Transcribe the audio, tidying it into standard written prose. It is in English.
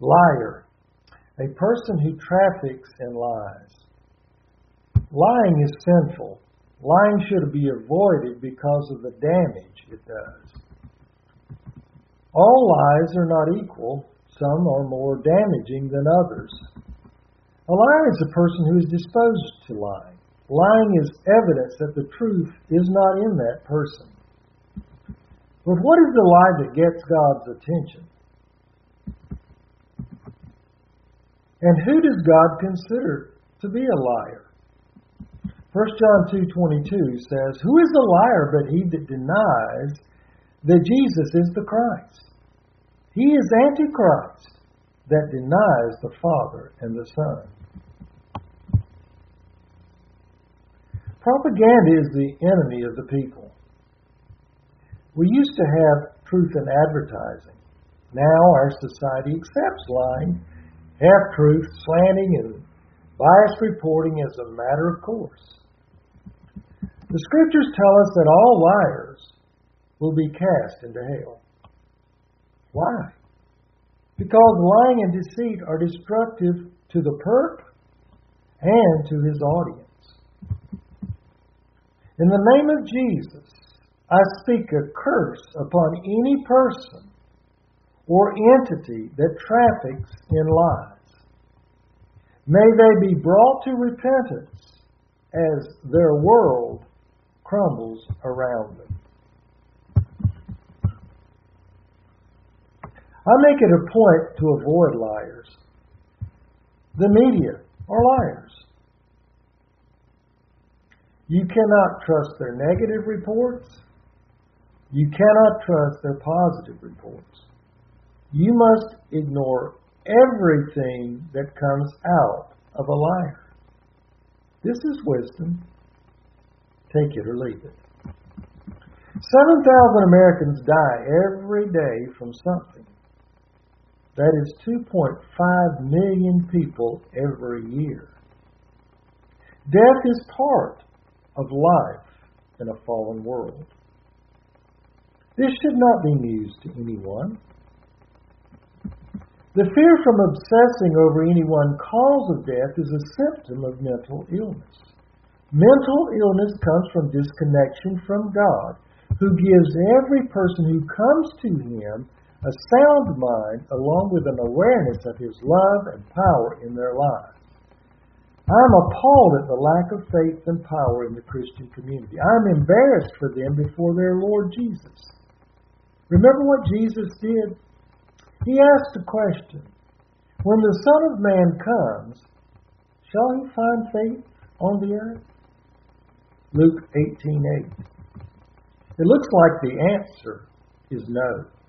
Liar, a person who traffics in lies. Lying is sinful. Lying should be avoided because of the damage it does. All lies are not equal. Some are more damaging than others. A liar is a person who is disposed to lie. Lying is evidence that the truth is not in that person. But what is the lie that gets God's attention? And who does God consider to be a liar? 1 John 2:22 says, "Who is a liar but he that denies that Jesus is the Christ? He is Antichrist that denies the Father and the Son." Propaganda is the enemy of the people. We used to have truth in advertising. Now our society accepts lying, half-truth, slanting, and biased reporting as a matter of course. The Scriptures tell us that all liars will be cast into hell. Why? Because lying and deceit are destructive to the perp and to his audience. In the name of Jesus, I speak a curse upon any person or entity that traffics in lies. May they be brought to repentance as their world crumbles around them. I make it a point to avoid liars. The media are liars. You cannot trust their negative reports. You cannot trust their positive reports. You must ignore everything that comes out of a liar. This is wisdom. Take it or leave it. 7,000 Americans die every day from something. That is 2.5 million people every year. Death is part of life in a fallen world. This should not be news to anyone. The fear from obsessing over any one cause of death is a symptom of mental illness. Mental illness comes from disconnection from God, who gives every person who comes to Him a sound mind along with an awareness of His love and power in their lives. I am appalled at the lack of faith and power in the Christian community. I am embarrassed for them before their Lord Jesus. Remember what Jesus did? He asked a question. When the Son of Man comes, shall He find faith on the earth? Luke 18:8. It looks like the answer is no.